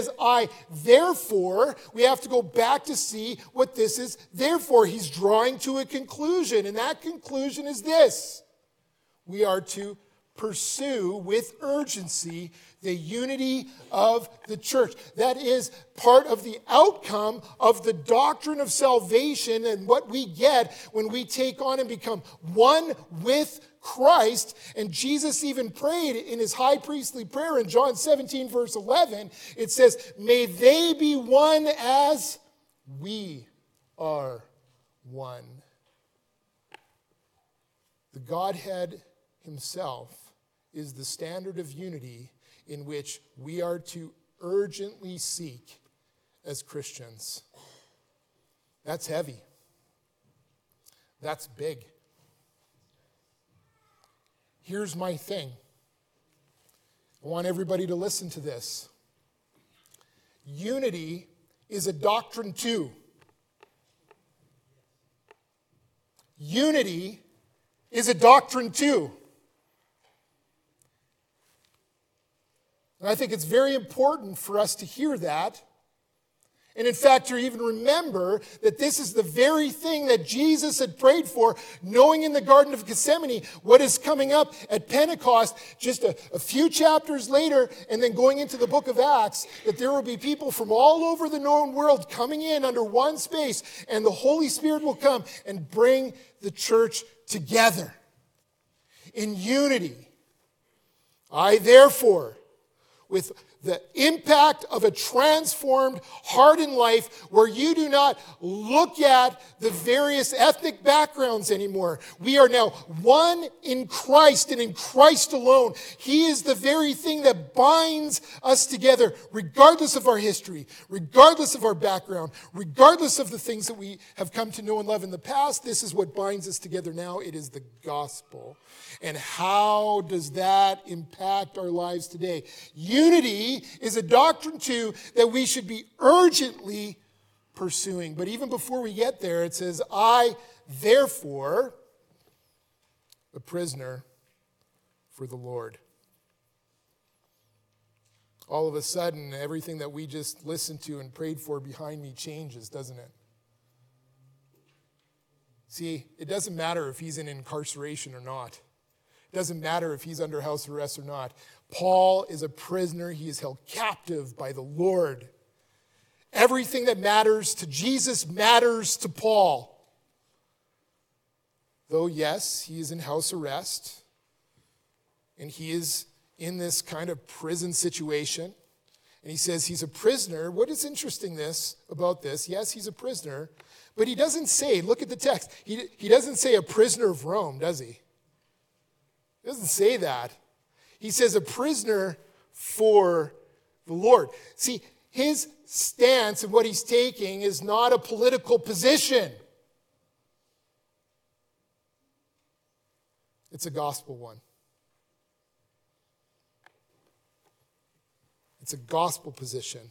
I, therefore, we have to go back to see what this is. Therefore, he's drawing to a conclusion, and that conclusion is this. We are to pursue with urgency the unity of the church. That is part of the outcome of the doctrine of salvation and what we get when we take on and become one with Christ. And Jesus even prayed in his high priestly prayer in John 17, verse 11. It says, may they be one as we are one. The Godhead himself is the standard of unity in which we are to urgently seek as Christians. That's heavy. That's big. Here's my thing. I want everybody to listen to this. Unity is a doctrine too. Unity is a doctrine too. And I think it's very important for us to hear that. And in fact, to even remember that this is the very thing that Jesus had prayed for, knowing in the Garden of Gethsemane what is coming up at Pentecost just a few chapters later, and then going into the book of Acts, that there will be people from all over the known world coming in under one space, and the Holy Spirit will come and bring the church together in unity. I, therefore, with the impact of a transformed heart and life where you do not look at the various ethnic backgrounds anymore. We are now one in Christ and in Christ alone. He is the very thing that binds us together, regardless of our history, regardless of our background, regardless of the things that we have come to know and love in the past. This is what binds us together now. It is the gospel. And how does that impact our lives today? Unity is a doctrine, too, that we should be urgently pursuing. But even before we get there, it says, I, therefore, a prisoner for the Lord. All of a sudden, everything that we just listened to and prayed for behind me changes, doesn't it? See, it doesn't matter if he's in incarceration or not. It doesn't matter if he's under house arrest or not. Paul is a prisoner. He is held captive by the Lord. Everything that matters to Jesus matters to Paul. Though, yes, he is in house arrest, and he is in this kind of prison situation, and he says he's a prisoner. What is interesting about this? Yes, he's a prisoner, but he doesn't say, look at the text, he doesn't say a prisoner of Rome, does he? He doesn't say that. He says a prisoner for the Lord. See, his stance and what he's taking is not a political position. It's a gospel one. It's a gospel position.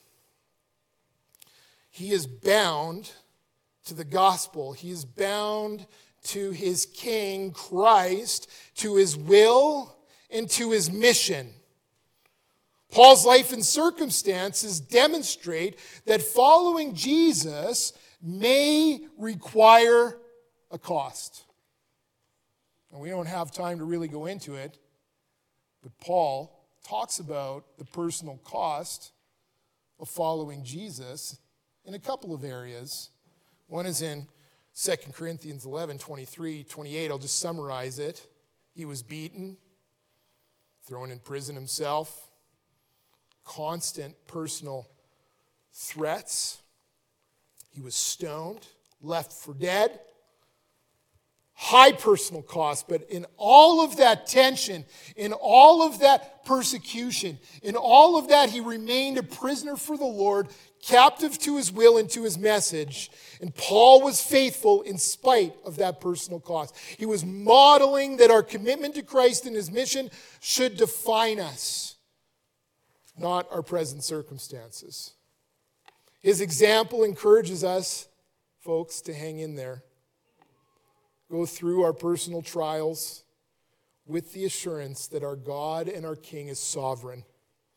He is bound to the gospel. He is bound to his King, Christ, to his will, and to his mission. Paul's life and circumstances demonstrate that following Jesus may require a cost. And we don't have time to really go into it, but Paul talks about the personal cost of following Jesus in a couple of areas. One is in 2 Corinthians 11, 23, 28. I'll just summarize it. He was beaten, thrown in prison himself, constant personal threats. He was stoned, left for dead. High personal cost, but in all of that tension, in all of that persecution, in all of that, he remained a prisoner for the Lord, captive to his will and to his message. And Paul was faithful in spite of that personal cost. He was modeling that our commitment to Christ and his mission should define us, not our present circumstances. His example encourages us, folks, to hang in there. Go through our personal trials with the assurance that our God and our King is sovereign.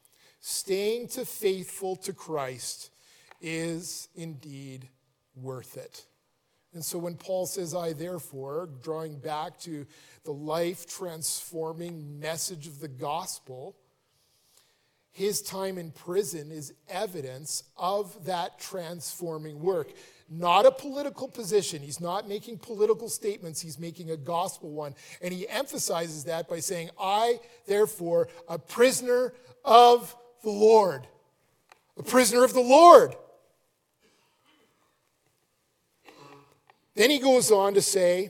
staying faithful to Christ is indeed worth it. And so when Paul says, I therefore, drawing back to the life-transforming message of the gospel, his time in prison is evidence of that transforming work. Not a political position. He's not making political statements. He's making a gospel one. And he emphasizes that by saying, I, therefore, a prisoner of the Lord. A prisoner of the Lord. Then he goes on to say,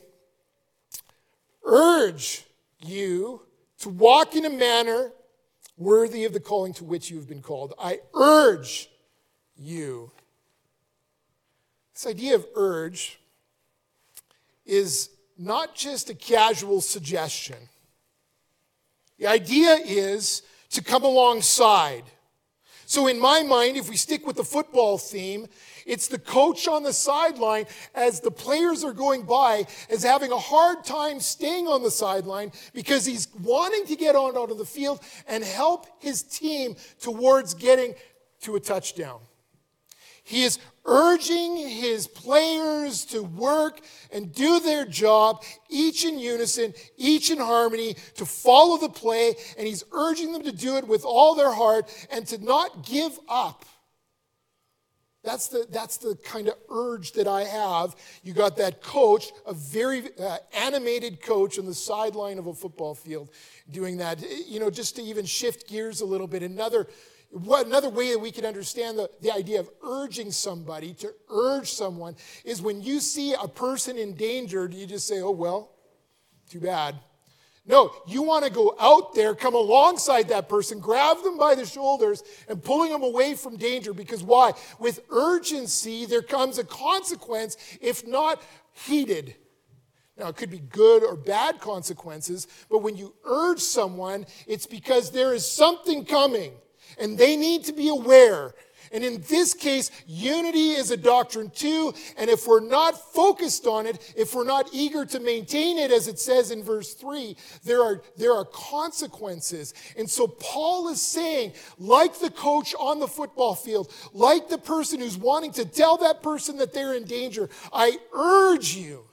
urge you to walk in a manner worthy of the calling to which you have been called. I urge you. This idea of urge is not just a casual suggestion. The idea is to come alongside. So in my mind, if we stick with the football theme, it's the coach on the sideline as the players are going by is having a hard time staying on the sideline because he's wanting to get on out of the field and help his team towards getting to a touchdown. He is urging his players to work and do their job, each in unison, each in harmony, to follow the play, and he's urging them to do it with all their heart and to not give up. That's the kind of urge that I have. You got that coach, a very animated coach on the sideline of a football field doing that, just to even shift gears a little bit. Another way that we can understand the idea of urging somebody, to urge someone, is when you see a person endangered, you just say, oh, well, too bad. No, you want to go out there, come alongside that person, grab them by the shoulders, and pulling them away from danger. Because why? With urgency, there comes a consequence, if not heeded. Now, it could be good or bad consequences, but when you urge someone, it's because there is something coming, and they need to be aware. And in this case, unity is a doctrine too, and if we're not focused on it, if we're not eager to maintain it, as it says in verse 3, there are consequences. And so Paul is saying, like the coach on the football field, like the person who's wanting to tell that person that they're in danger, I urge you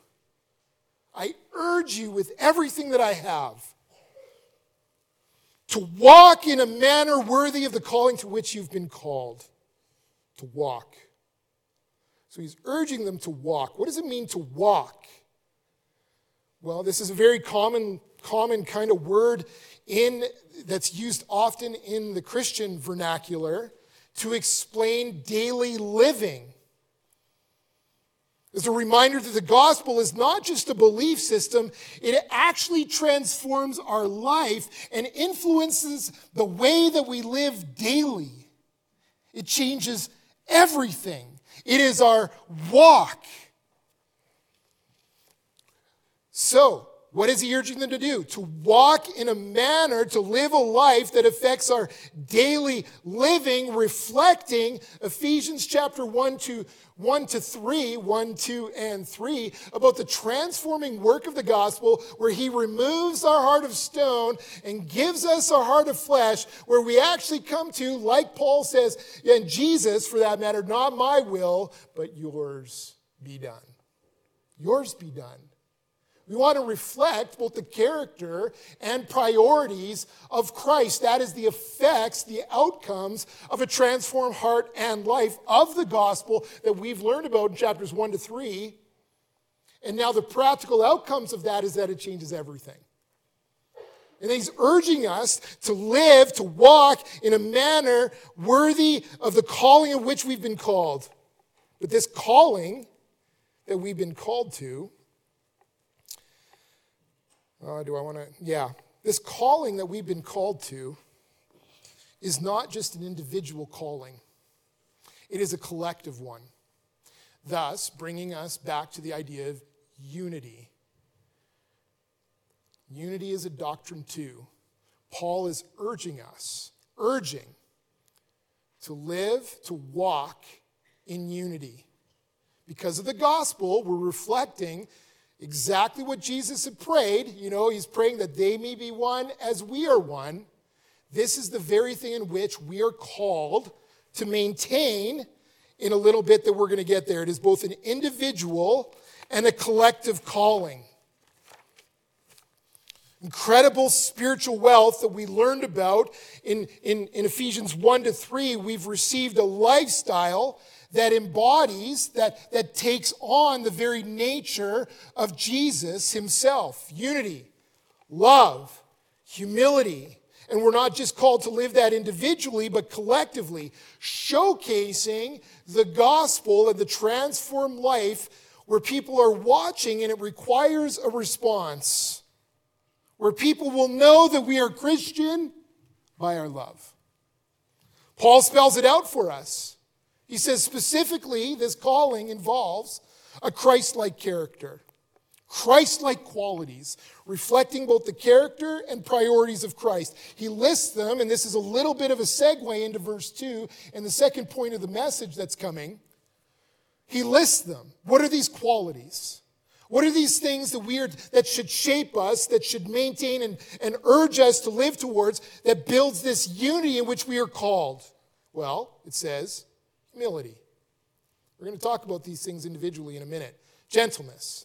with everything that I have, to walk in a manner worthy of the calling to which you've been called. To walk. So he's urging them to walk. What does it mean to walk? Well, this is a very common kind of word that's used often in the Christian vernacular to explain daily living. It's a reminder that the gospel is not just a belief system, it actually transforms our life and influences the way that we live daily. It changes everything. It is our walk. So, what is he urging them to do? To walk in a manner, to live a life that affects our daily living, reflecting Ephesians chapter 1 to 3, 1, 2, and 3, about the transforming work of the gospel, where he removes our heart of stone and gives us a heart of flesh, where we actually come to, like Paul says, and Jesus, for that matter, not my will, but yours be done. Yours be done. We want to reflect both the character and priorities of Christ. That is the effects, the outcomes of a transformed heart and life of the gospel that we've learned about in chapters 1 to 3. And now the practical outcomes of that is that it changes everything. And he's urging us to live, to walk in a manner worthy of the calling of which we've been called. But this calling that we've been called to, this calling that we've been called to is not just an individual calling. It is a collective one. Thus, bringing us back to the idea of unity. Unity is a doctrine too. Paul is urging to live, to walk in unity. Because of the gospel, we're reflecting exactly what Jesus had prayed. He's praying that they may be one as we are one, this is the very thing in which we are called to maintain in a little bit that we're going to get there. It is both an individual and a collective calling. Incredible spiritual wealth that we learned about in Ephesians 1-3. We've received a lifestyle that embodies, that takes on the very nature of Jesus himself. Unity, love, humility. And we're not just called to live that individually, but collectively, showcasing the gospel and the transformed life where people are watching and it requires a response. Where people will know that we are Christian by our love. Paul spells it out for us. He says specifically this calling involves a Christ-like character. Christ-like qualities, reflecting both the character and priorities of Christ. He lists them, and this is a little bit of a segue into verse 2 and the second point of the message that's coming. He lists them. What are these qualities? What are these things that should shape us, that should maintain and urge us to live towards, that builds this unity in which we are called? Well, it says humility. We're going to talk about these things individually in a minute. Gentleness.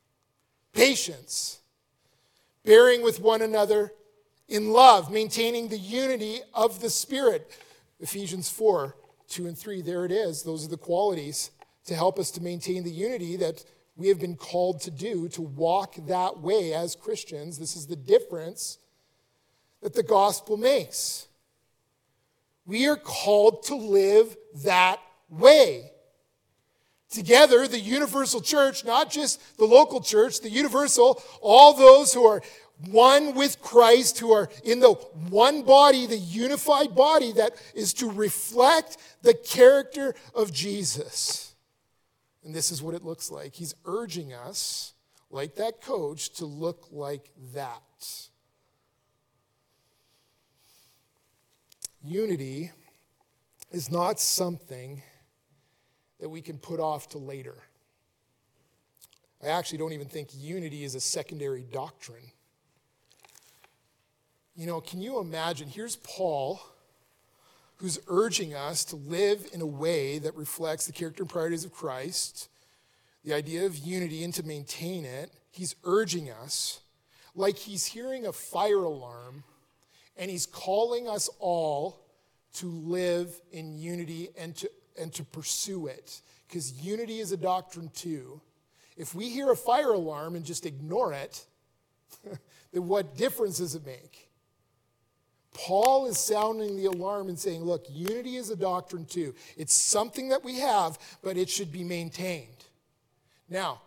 Patience, bearing with one another in love, maintaining the unity of the Spirit. Ephesians 4:2-3, there it is. Those are the qualities to help us to maintain the unity that we have been called to do, to walk that way as Christians. This is the difference that the gospel makes. We are called to live that way. Together, the universal church, not just the local church, the universal, all those who are one with Christ, who are in the one body, the unified body that is to reflect the character of Jesus. And this is what it looks like. He's urging us, like that coach, to look like that. Unity is not something that we can put off to later. I actually don't even think unity is a secondary doctrine. You know, can you imagine? Here's Paul, who's urging us to live in a way that reflects the character and priorities of Christ, the idea of unity, and to maintain it. He's urging us like he's hearing a fire alarm, and he's calling us all to live in unity and to pursue it. Because unity is a doctrine too. If we hear a fire alarm and just ignore it, then what difference does it make? Paul is sounding the alarm and saying, look, unity is a doctrine too. It's something that we have, but it should be maintained. Now,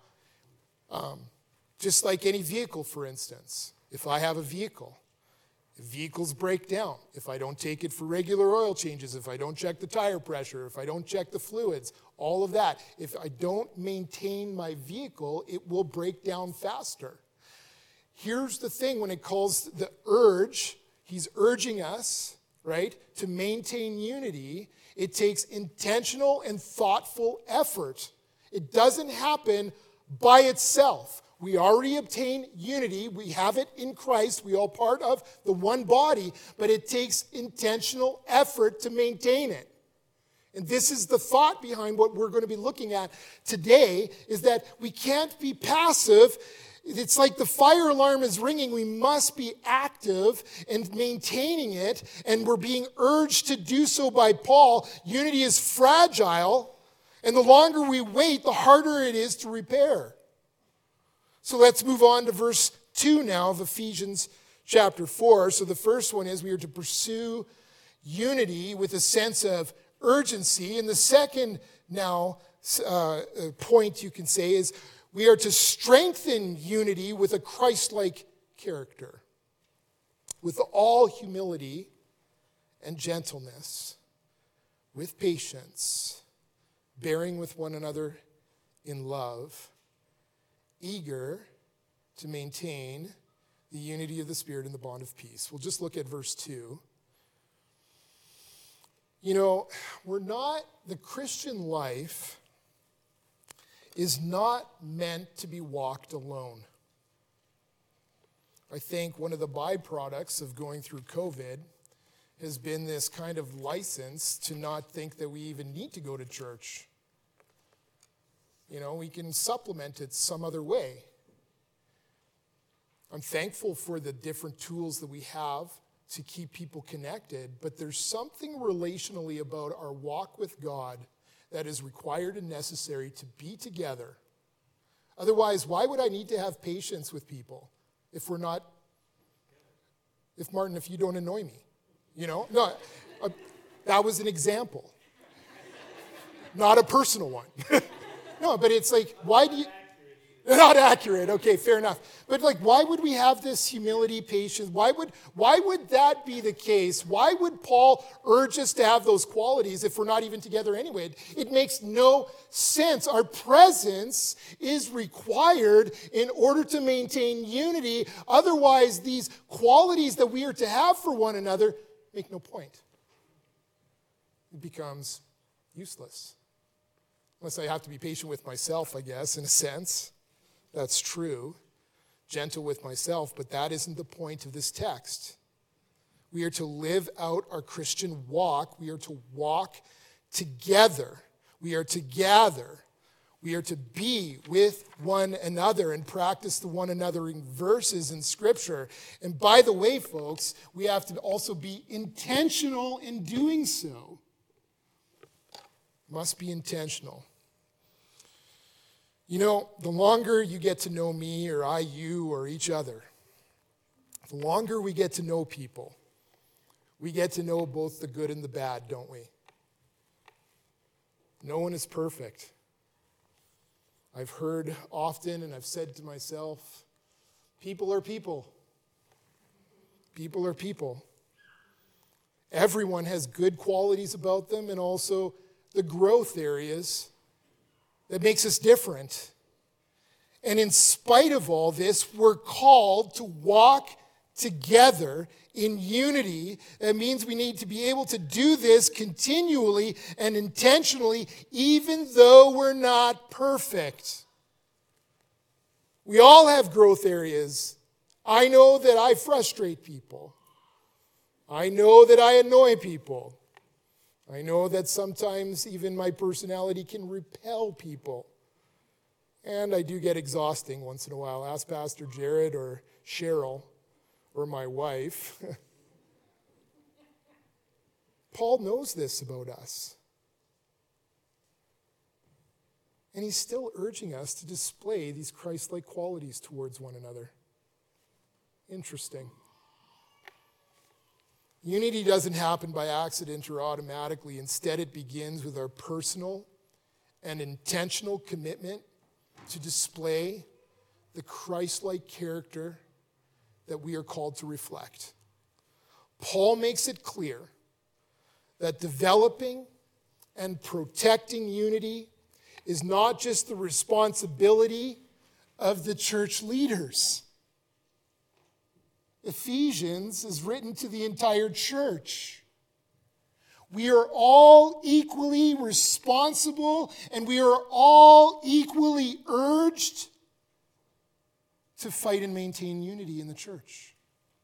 just like any vehicle, for instance, if I have a vehicle, if vehicles break down, if I don't take it for regular oil changes, if I don't check the tire pressure, if I don't check the fluids, all of that, if I don't maintain my vehicle, it will break down faster. Here's the thing when it calls the urge, he's urging us, right, to maintain unity. It takes intentional and thoughtful effort. It doesn't happen by itself. We already obtain unity. We have it in Christ. We all part of the one body, but it takes intentional effort to maintain it. And this is the thought behind what we're going to be looking at today, is that we can't be passive. It's like the fire alarm is ringing. We must be active in maintaining it, and we're being urged to do so by Paul. Unity is fragile, and the longer we wait, the harder it is to repair. So let's move on to verse 2 now of Ephesians chapter 4. So the first one is we are to pursue unity with a sense of urgency. And the second now point you can say is we are to strengthen unity with a Christ-like character, with all humility and gentleness, with patience, bearing with one another in love, eager to maintain the unity of the Spirit in the bond of peace. We'll just look at verse 2. You know, the Christian life is not meant to be walked alone. I think one of the byproducts of going through COVID has been this kind of license to not think that we even need to go to church. We can supplement it some other way. I'm thankful for the different tools that we have to keep people connected, but there's something relationally about our walk with God that is required and necessary to be together. Otherwise, why would I need to have patience with people if Martin, if you don't annoy me? No, that was an example. Not a personal one. No, but it's like, why do you... Not accurate. Okay, fair enough. But why would we have this humility, patience? Why would that be the case? Why would Paul urge us to have those qualities if we're not even together anyway? It makes no sense. Our presence is required in order to maintain unity. Otherwise, these qualities that we are to have for one another make no point. It becomes useless. Unless I have to be patient with myself, I guess, in a sense. That's true. Gentle with myself, but that isn't the point of this text. We are to live out our Christian walk. We are to walk together. We are to gather. We are to be with one another and practice the one another in verses in Scripture. And by the way, folks, we have to also be intentional in doing so. Must be intentional. The longer you get to know me or I you or each other, the longer we get to know people, we get to know both the good and the bad, don't we? No one is perfect. I've heard often, and I've said to myself, people are people. People are people. Everyone has good qualities about them and also the growth areas that makes us different. And in spite of all this, we're called to walk together in unity. That means we need to be able to do this continually and intentionally, even though we're not perfect. We all have growth areas. I know that I frustrate people. I know that I annoy people. I know that sometimes even my personality can repel people. And I do get exhausting once in a while. Ask Pastor Jared or Cheryl or my wife. Paul knows this about us. And he's still urging us to display these Christ-like qualities towards one another. Interesting. Unity doesn't happen by accident or automatically. Instead, it begins with our personal and intentional commitment to display the Christ-like character that we are called to reflect. Paul makes it clear that developing and protecting unity is not just the responsibility of the church leaders. Ephesians is written to the entire church. We are all equally responsible and we are all equally urged to fight and maintain unity in the church.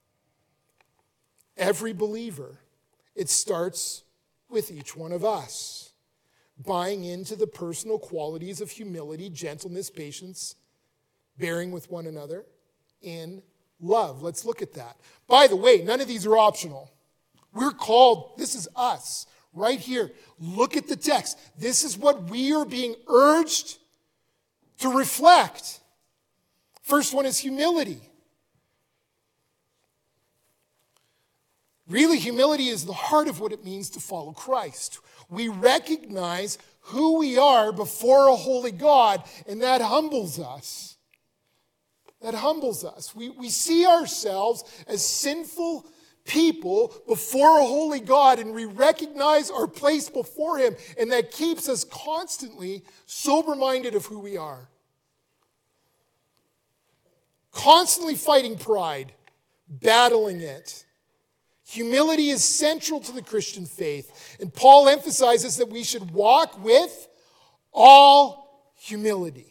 Every believer, it starts with each one of us, buying into the personal qualities of humility, gentleness, patience, bearing with one another in love. Let's look at that. By the way, none of these are optional. We're called, this is us, right here. Look at the text. This is what we are being urged to reflect. First one is humility. Really, humility is the heart of what it means to follow Christ. We recognize who we are before a holy God, and that humbles us. That humbles us. We see ourselves as sinful people before a holy God, and we recognize our place before Him, and that keeps us constantly sober-minded of who we are. Constantly fighting pride, battling it. Humility is central to the Christian faith, and Paul emphasizes that we should walk with all humility.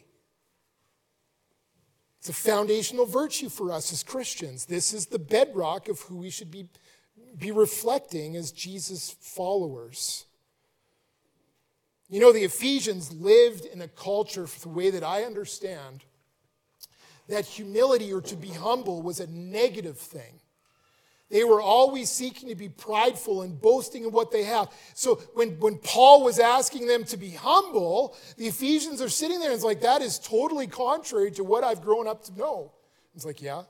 It's a foundational virtue for us as Christians. This is the bedrock of who we should be be reflecting as Jesus followers. You know, the Ephesians lived in a culture, the way that I understand, that humility or to be humble was a negative thing. They were always seeking to be prideful and boasting in what they have. So when Paul was asking them to be humble, the Ephesians are sitting there and it's like, that is totally contrary to what I've grown up to know. It's like, yeah.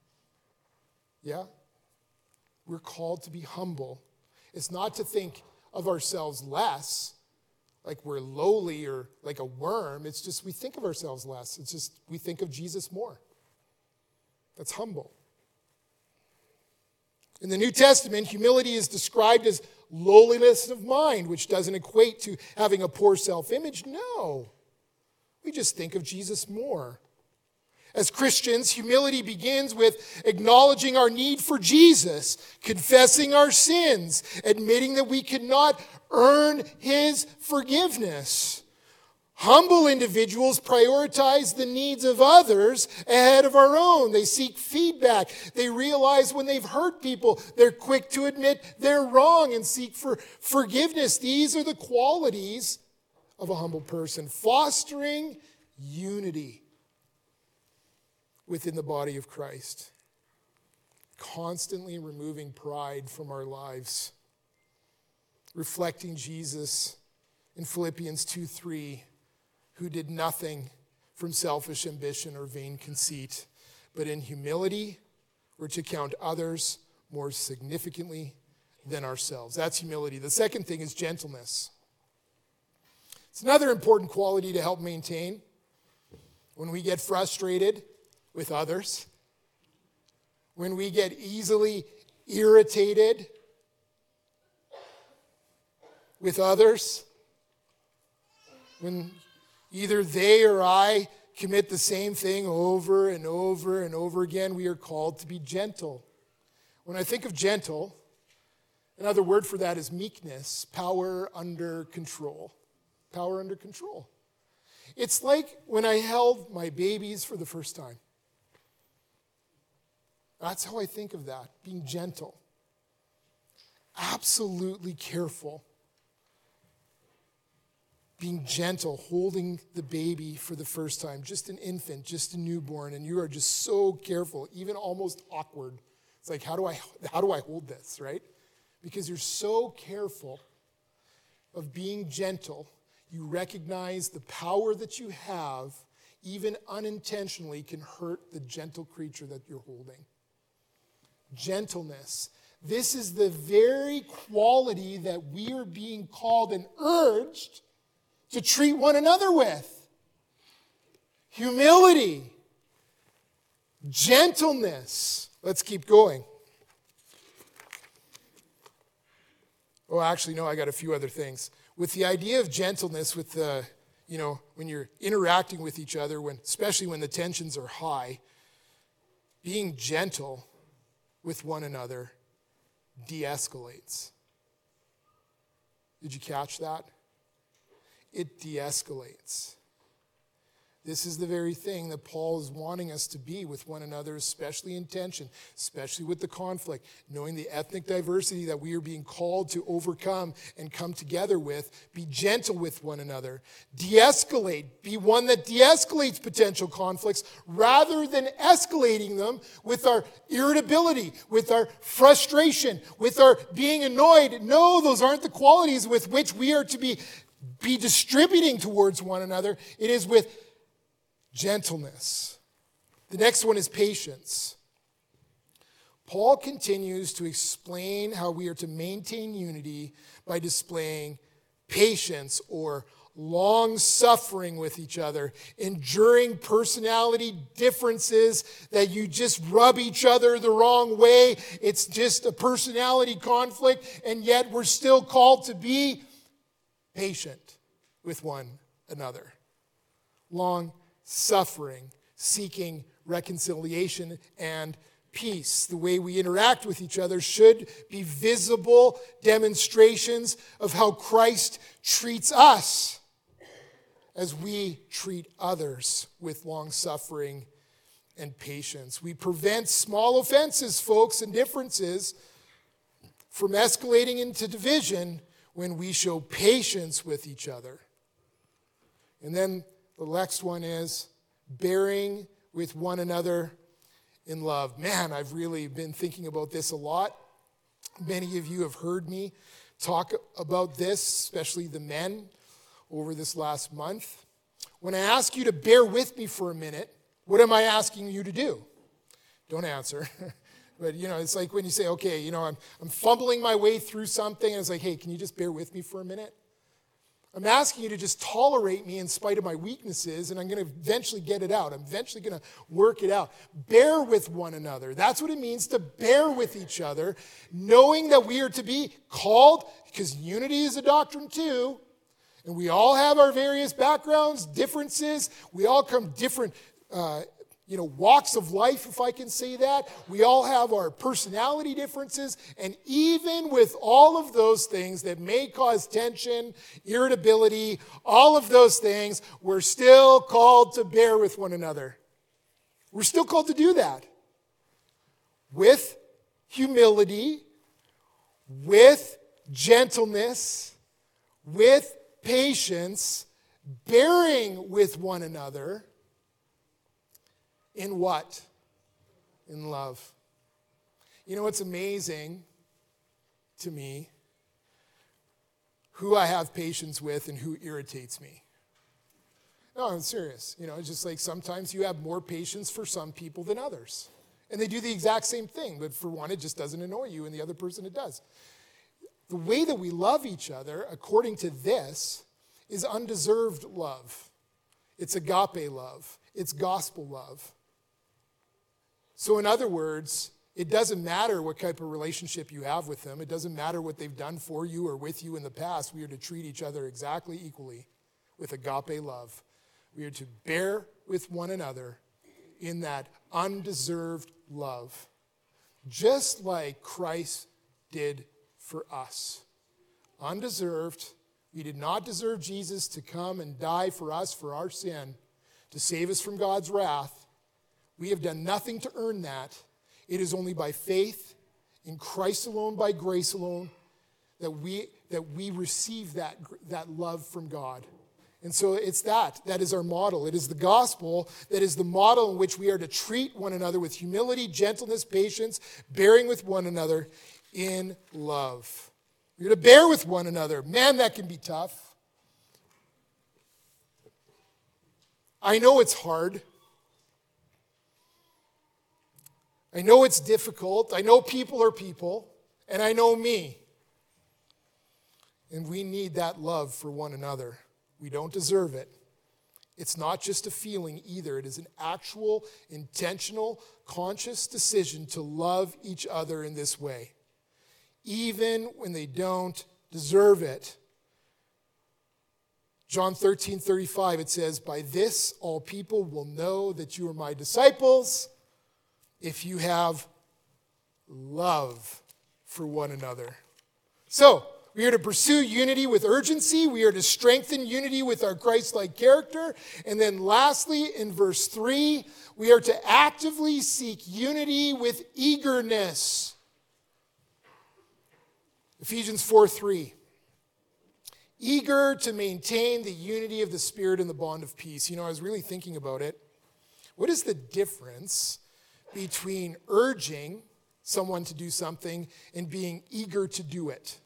We're called to be humble. It's not to think of ourselves less, like we're lowly or like a worm. It's just we think of ourselves less. It's just we think of Jesus more. That's humble. In the New Testament, humility is described as lowliness of mind, which doesn't equate to having a poor self-image. No. We just think of Jesus more. As Christians, humility begins with acknowledging our need for Jesus, confessing our sins, admitting that we cannot earn his forgiveness. Humble individuals prioritize the needs of others ahead of our own. They seek feedback. They realize when they've hurt people, they're quick to admit they're wrong and seek for forgiveness. These are the qualities of a humble person, fostering unity within the body of Christ, constantly removing pride from our lives, reflecting Jesus in Philippians 2:3, who did nothing from selfish ambition or vain conceit, but in humility were to count others more significantly than ourselves. That's humility. The second thing is gentleness. It's another important quality to help maintain when we get frustrated with others, when we get easily irritated with others, when either they or I commit the same thing over and over and over again, we are called to be gentle. When I think of gentle, another word for that is meekness, power under control. Power under control. It's like when I held my babies for the first time. That's how I think of that, being gentle. Absolutely careful. Being gentle, holding the baby for the first time, just an infant, just a newborn, and you are just so careful, even almost awkward. It's like, how do I hold this, right? Because you're so careful of being gentle, you recognize the power that you have, even unintentionally, can hurt the gentle creature that you're holding. Gentleness. This is the very quality that we are being called and urged to treat one another with. Humility. Gentleness. Let's keep going. Oh, actually, no, I got a few other things. With the idea of gentleness, with the, when you're interacting with each other, especially when the tensions are high, being gentle with one another de-escalates. Did you catch that? It de-escalates. This is the very thing that Paul is wanting us to be with one another, especially in tension, especially with the conflict, knowing the ethnic diversity that we are being called to overcome and come together with. Be gentle with one another. De-escalate. Be one that de-escalates potential conflicts rather than escalating them with our irritability, with our frustration, with our being annoyed. No, those aren't the qualities with which we are to be distributing towards one another. It is with gentleness. The next one is patience. Paul continues to explain how we are to maintain unity by displaying patience or long-suffering with each other, enduring personality differences that you just rub each other the wrong way. It's just a personality conflict, and yet we're still called to be patient with one another. Long-suffering, seeking reconciliation and peace. The way we interact with each other should be visible demonstrations of how Christ treats us as we treat others with long-suffering and patience. We prevent small offenses, folks, and differences from escalating into division when we show patience with each other. And then the next one is bearing with one another in love. Man, I've really been thinking about this a lot. Many of you have heard me talk about this, especially the men, over this last month. When I ask you to bear with me for a minute, what am I asking you to do? Don't answer. But, it's like when you say, okay, I'm fumbling my way through something, and it's like, hey, can you just bear with me for a minute? I'm asking you to just tolerate me in spite of my weaknesses, and I'm going to eventually get it out. I'm eventually going to work it out. Bear with one another. That's what it means to bear with each other, knowing that we are to be called, because unity is a doctrine too, and we all have our various backgrounds, differences. We all come different walks of life, if I can say that. We all have our personality differences. And even with all of those things that may cause tension, irritability, all of those things, we're still called to bear with one another. We're still called to do that. With humility, with gentleness, with patience, bearing with one another. In what? In love. What's amazing to me? Who I have patience with and who irritates me. No, I'm serious. It's just like sometimes you have more patience for some people than others. And they do the exact same thing, but for one, it just doesn't annoy you, and the other person it does. The way that we love each other, according to this, is undeserved love. It's agape love. It's gospel love. So in other words, it doesn't matter what type of relationship you have with them. It doesn't matter what they've done for you or with you in the past. We are to treat each other exactly equally with agape love. We are to bear with one another in that undeserved love, just like Christ did for us. Undeserved. We did not deserve Jesus to come and die for us for our sin, to save us from God's wrath. We have done nothing to earn that. It is only by faith in Christ alone, by grace alone, that we receive that love from God. And so it's that is our model. It is the gospel that is the model in which we are to treat one another with humility, gentleness, patience, bearing with one another in love. We're to bear with one another. Man, that can be tough. I know it's hard. I know it's difficult. I know people are people, and I know me. And we need that love for one another. We don't deserve it. It's not just a feeling either. It is an actual, intentional, conscious decision to love each other in this way, even when they don't deserve it. John 13:35, it says, "By this all people will know that you are my disciples, if you have love for one another." So, we are to pursue unity with urgency. We are to strengthen unity with our Christ-like character. And then lastly, in verse 3, we are to actively seek unity with eagerness. Ephesians 4:3. Eager to maintain the unity of the Spirit and the bond of peace. I was really thinking about it. What is the difference between urging someone to do something and being eager to do it?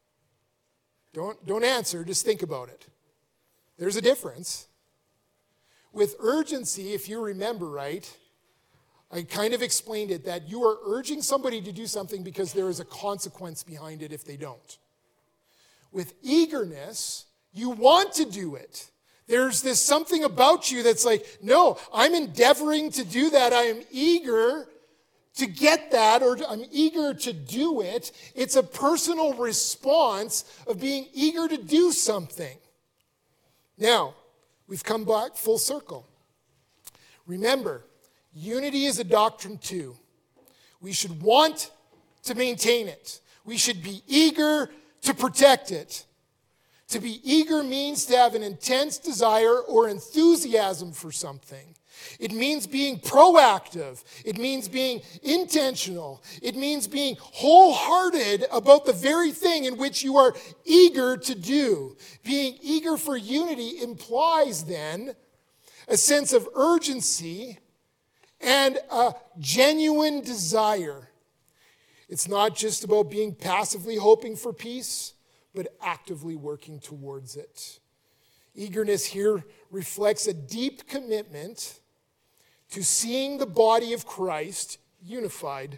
Don't answer, just think about it. There's a difference. With urgency, if you remember right, I kind of explained it that you are urging somebody to do something because there is a consequence behind it if they don't. With eagerness, you want to do it. There's this something about you that's like, no, I'm endeavoring to do that. I am eager to get that, or I'm eager to do it. It's a personal response of being eager to do something. Now, we've come back full circle. Remember, unity is a doctrine too. We should want to maintain it. We should be eager to protect it. To be eager means to have an intense desire or enthusiasm for something. It means being proactive. It means being intentional. It means being wholehearted about the very thing in which you are eager to do. Being eager for unity implies then a sense of urgency and a genuine desire. It's not just about being passively hoping for peace, but actively working towards it. Eagerness here reflects a deep commitment to seeing the body of Christ unified,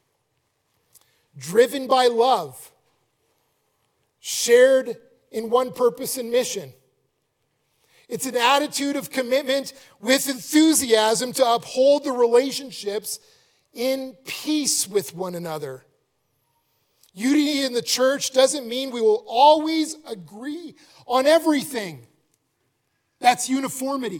driven by love, shared in one purpose and mission. It's an attitude of commitment with enthusiasm to uphold the relationships in peace with one another. Unity in the church doesn't mean we will always agree on everything. That's uniformity.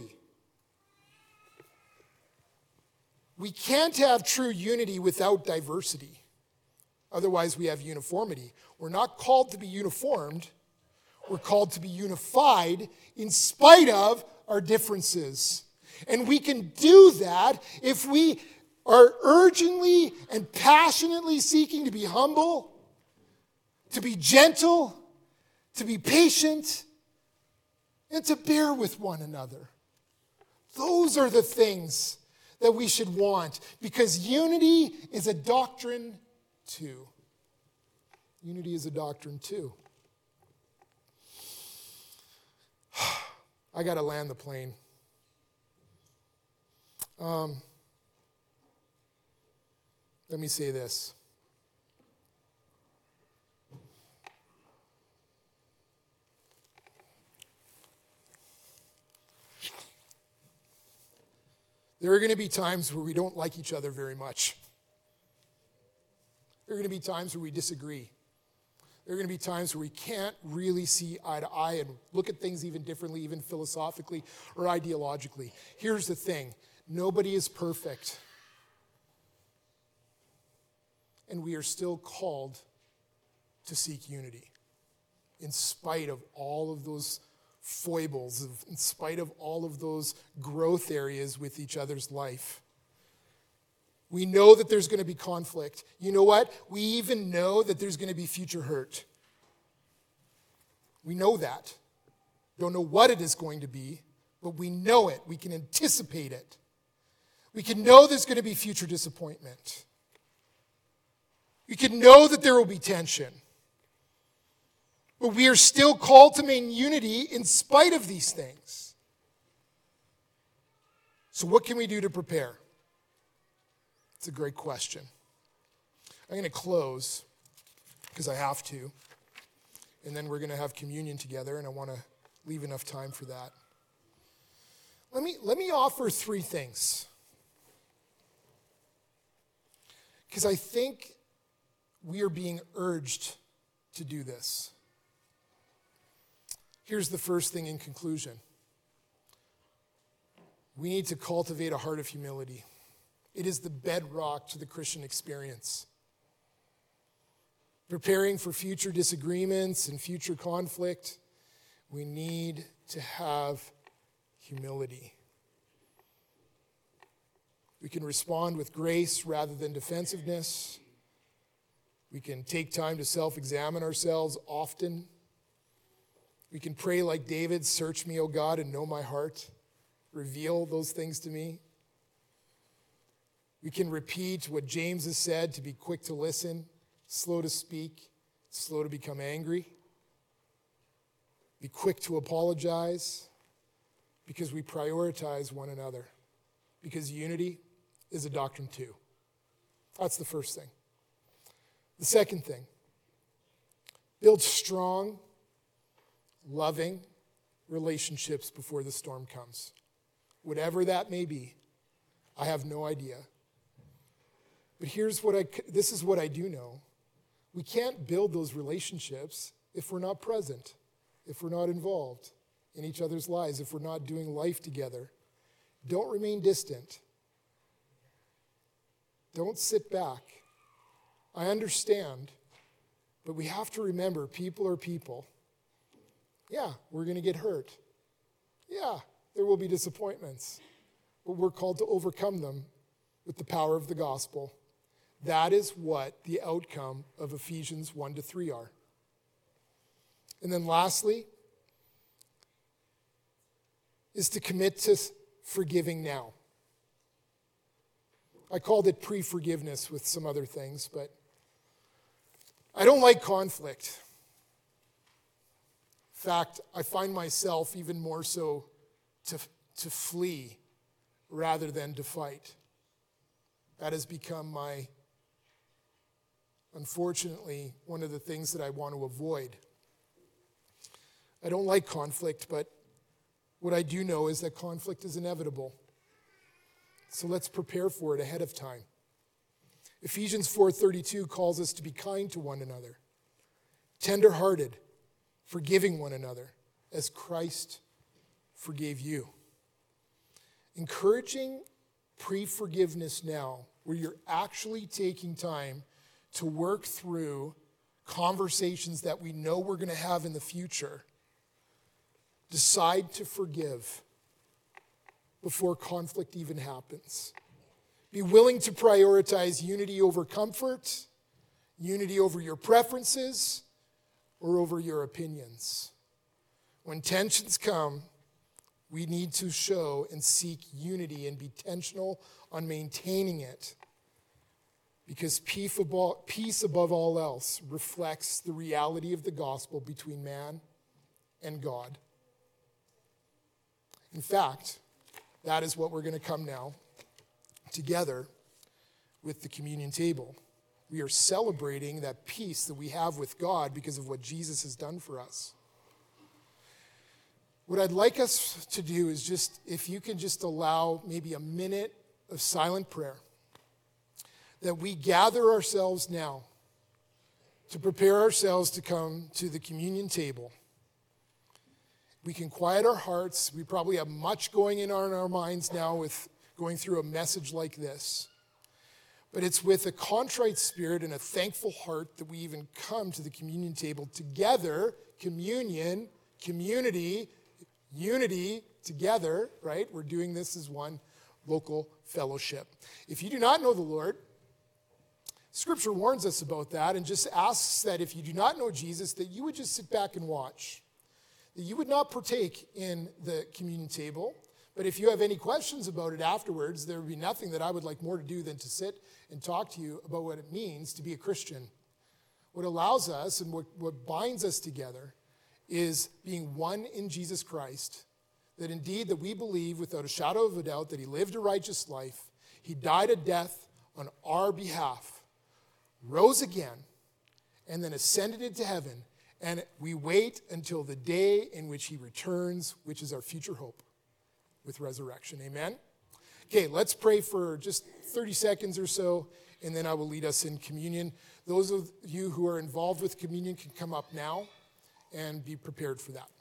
We can't have true unity without diversity. Otherwise, we have uniformity. We're not called to be uniformed. We're called to be unified in spite of our differences. And we can do that if we are urgently and passionately seeking to be humble, to be gentle, to be patient, and to bear with one another. Those are the things that we should want, because unity is a doctrine too. Unity is a doctrine too. I got to land the plane. Let me say this. There are going to be times where we don't like each other very much. There are going to be times where we disagree. There are going to be times where we can't really see eye to eye and look at things even differently, even philosophically or ideologically. Here's the thing. Nobody is perfect. And we are still called to seek unity in spite of all of those foibles, in spite of all of those growth areas with each other's life. We know that there's going to be conflict. You know what? We even know that there's going to be future hurt. We know that. Don't know what it is going to be, but we know it. We can anticipate it. We can know there's going to be future disappointment. We can know that there will be tension. But we are still called to maintain unity in spite of these things. So what can we do to prepare? It's a great question. I'm going to close because I have to. And then we're going to have communion together, and I want to leave enough time for that. Let me offer three things. Because I think we are being urged to do this. Here's the first thing in conclusion. We need to cultivate a heart of humility. It is the bedrock to the Christian experience. Preparing for future disagreements and future conflict, we need to have humility. We can respond with grace rather than defensiveness. We can take time to self-examine ourselves often. We can pray like David, search me, O God, and know my heart. Reveal those things to me. We can repeat what James has said, to be quick to listen, slow to speak, slow to become angry. Be quick to apologize, because we prioritize one another. Because unity is a doctrine too. That's the first thing. The second thing, build strong, loving relationships before the storm comes. Whatever that may be, I have no idea. But this is what I do know. We can't build those relationships if we're not present, if we're not involved in each other's lives, if we're not doing life together. Don't remain distant. Don't sit back. I understand, but we have to remember people are people. Yeah, we're going to get hurt. Yeah, there will be disappointments. but we're called to overcome them with the power of the gospel. That is what the outcome of Ephesians 1-3 are. And then lastly, is to commit to forgiving now. I called it pre-forgiveness with some other things, but I don't like conflict. In fact, I find myself even more so to flee rather than to fight. That has become unfortunately, one of the things that I want to avoid. I don't like conflict, but what I do know is that conflict is inevitable. So let's prepare for it ahead of time. Ephesians 4:32 calls us to be kind to one another, tender-hearted, forgiving one another, as Christ forgave you. Encouraging pre-forgiveness now, where you're actually taking time to work through conversations that we know we're going to have in the future. Decide to forgive before conflict even happens. Be willing to prioritize unity over comfort, unity over your preferences, or over your opinions. When tensions come, we need to show and seek unity and be intentional on maintaining it, because peace above all else reflects the reality of the gospel between man and God. In fact, that is what we're going to come now together with the communion table. We are celebrating that peace that we have with God because of what Jesus has done for us. What I'd like us to do is just, if you can just allow maybe a minute of silent prayer, that we gather ourselves now to prepare ourselves to come to the communion table. We can quiet our hearts. We probably have much going in our minds now with going through a message like this. But it's with a contrite spirit and a thankful heart that we even come to the communion table together. Communion, community, unity together, right? We're doing this as one local fellowship. If you do not know the Lord, Scripture warns us about that and just asks that if you do not know Jesus, that you would just sit back and watch. That you would not partake in the communion table. But if you have any questions about it afterwards, there would be nothing that I would like more to do than to sit and talk to you about what it means to be a Christian. What allows us and what binds us together is being one in Jesus Christ. That indeed that we believe without a shadow of a doubt that he lived a righteous life. He died a death on our behalf, rose again, and then ascended into heaven. And we wait until the day in which he returns, which is our future hope with resurrection. Amen? Okay, let's pray for just 30 seconds or so, and then I will lead us in communion. Those of you who are involved with communion can come up now and be prepared for that.